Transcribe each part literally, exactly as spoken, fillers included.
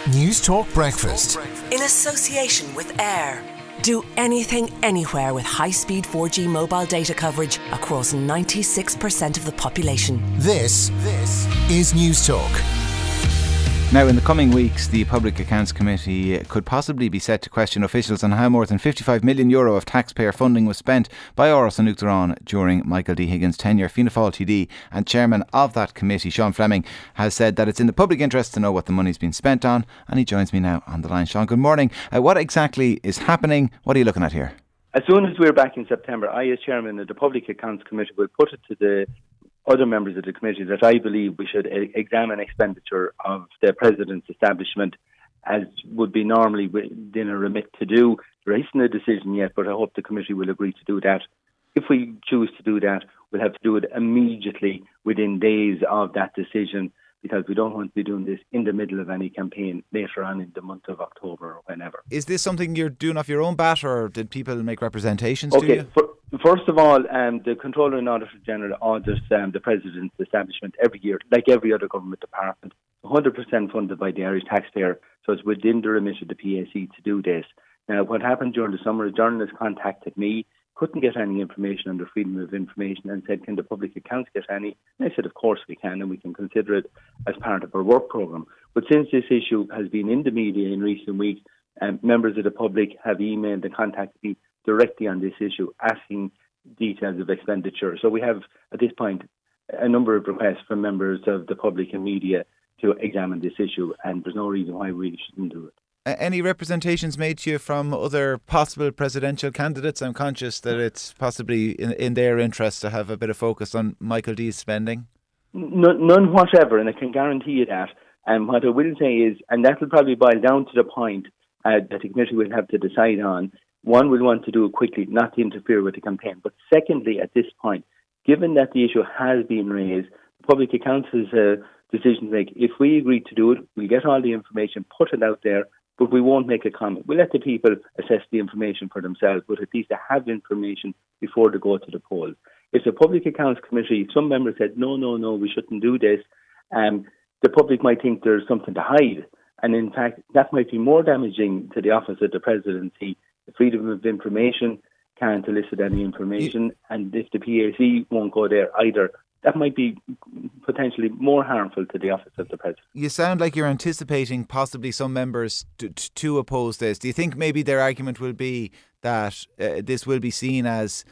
News Talk Breakfast. In association with Air. Do anything, anywhere with high-speed four G mobile data coverage across ninety-six percent of the population. This, this is News Talk. Now, in the coming weeks, the Public Accounts Committee could possibly be set to question officials on how more than fifty-five million euro of taxpayer funding was spent by Áras an Uachtaráin during Michael D. Higgins' tenure. Fianna Fáil T D and chairman of that committee, Sean Fleming, has said that it's in the public interest to know what the money's been spent on, and he joins me now on the line. Sean, good morning. Uh, what exactly is happening? What are you looking at here? As soon as we're back in September, I, as chairman of the Public Accounts Committee, will put it to the other members of the committee that I believe we should examine expenditure of the President's establishment, as would be normally within a remit to do. There isn't a decision yet, but I hope the committee will agree to do that. If we choose to do that, we'll have to do it immediately within days of that decision, because we don't want to be doing this in the middle of any campaign later on in the month of October or whenever. Is this something you're doing off your own bat, or did people make representations okay, to you? For, first of all, um, the Controller and Auditor General audits um, the President's establishment every year, like every other government department, one hundred percent funded by the Irish taxpayer, so it's within the remit of the P A C to do this. Now, what happened during the summer, a journalist contacted me, couldn't get any information under Freedom of Information, and said, can the Public Accounts get any? And I said, of course we can, and we can consider it as part of our work programme. But since this issue has been in the media in recent weeks, um, members of the public have emailed and contacted me directly on this issue, asking details of expenditure. So we have, at this point, a number of requests from members of the public and media to examine this issue, and there's no reason why we shouldn't do it. Any representations made to you from other possible presidential candidates? I'm conscious that it's possibly in, in their interest to have a bit of focus on Michael D's spending. None, none whatever, and I can guarantee you that. And what I will say is, and that will probably boil down to the point uh, that the committee will have to decide on, one, will want to do it quickly, not to interfere with the campaign. But secondly, at this point, given that the issue has been raised, the Public Accounts has a decision to make. If we agree to do it, we'll get all the information, put it out there, but we won't make a comment. We'll let the people assess the information for themselves, but at least they have information before they go to the polls. If the Public Accounts Committee, some members said, no, no, no, we shouldn't do this, um, the public might think there's something to hide. And in fact, that might be more damaging to the office of the presidency. The freedom of information can't elicit any information, and if the P A C won't go there either, that might be potentially more harmful to the office of the President. You sound like you're anticipating possibly some members to, to oppose this. Do you think maybe their argument will be that uh, this will be seen as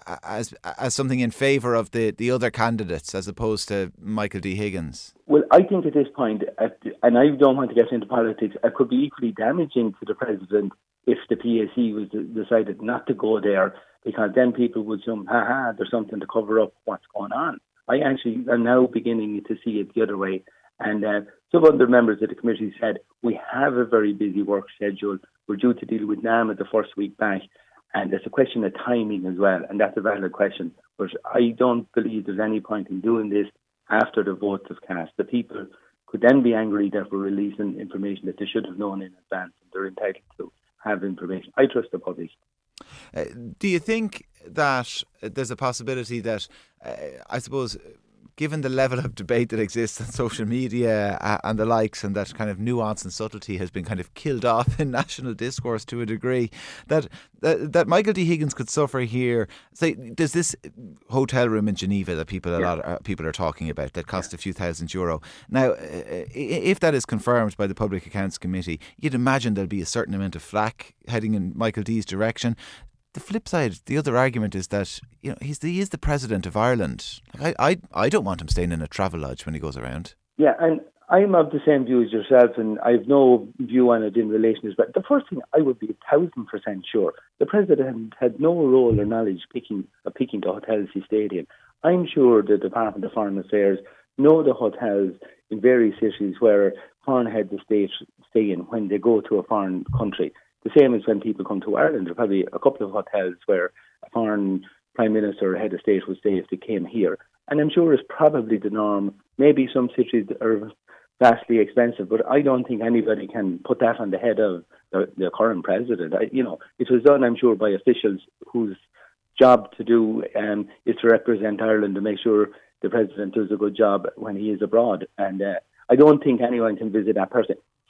as as something in favour of the, the other candidates as opposed to Michael D. Higgins? Well, I think at this point, and I don't want to get into politics, it could be equally damaging to the President if the P A C was decided not to go there, because then people would assume, ha ha, there's something to cover up what's going on. I actually am now beginning to see it the other way. And uh, some other members of the committee said, we have a very busy work schedule. We're due to deal with NAMA the first week back. And it's a question of timing as well. And that's a valid question. But I don't believe there's any point in doing this after the votes have cast. The people could then be angry that we're releasing information that they should have known in advance. And they're entitled to have information. I trust the public. Uh, do you think that there's a possibility that, uh, I suppose, given the level of debate that exists on social media uh, and the likes, and that kind of nuance and subtlety has been kind of killed off in national discourse to a degree, that that, that Michael D. Higgins could suffer here? Say, there's this hotel room in Geneva that people a yeah. lot of, uh, people are talking about that cost yeah. a few thousand euro. Now, uh, if that is confirmed by the Public Accounts Committee, you'd imagine there'll be a certain amount of flack heading in Michael D's direction. The flip side, the other argument is that, you know, he's the, he is the president of Ireland. Like I, I, I don't want him staying in a travel lodge when he goes around. Yeah, and I'm of the same view as yourself, and I have no view on it in relation to that. The first thing, I would be a thousand percent sure, the president had no role or knowledge picking of picking the hotels he stayed in. I'm sure the Department of Foreign Affairs know the hotels in various cities where foreign heads of state stay in when they go to a foreign country. The same as when people come to Ireland. There are probably a couple of hotels where a foreign prime minister or head of state would stay if they came here. And I'm sure it's probably the norm. Maybe some cities are vastly expensive, but I don't think anybody can put that on the head of the, the current president. I, you know, it was done, I'm sure, by officials whose job to do um, is to represent Ireland to make sure the president does a good job when he is abroad. And uh, I don't think anyone can visit that person.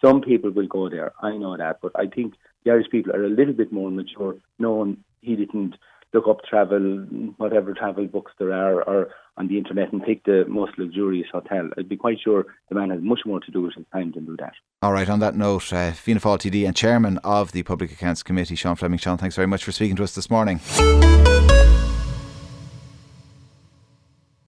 Some people will go there, I know that, but I think the Irish people are a little bit more mature, knowing he didn't look up travel, whatever travel books there are, or on the internet and pick the most luxurious hotel. I'd be quite sure the man has much more to do with his time than do that. All right, on that note, uh, Fianna Fáil T D and Chairman of the Public Accounts Committee, Sean Fleming. Sean, thanks very much for speaking to us this morning.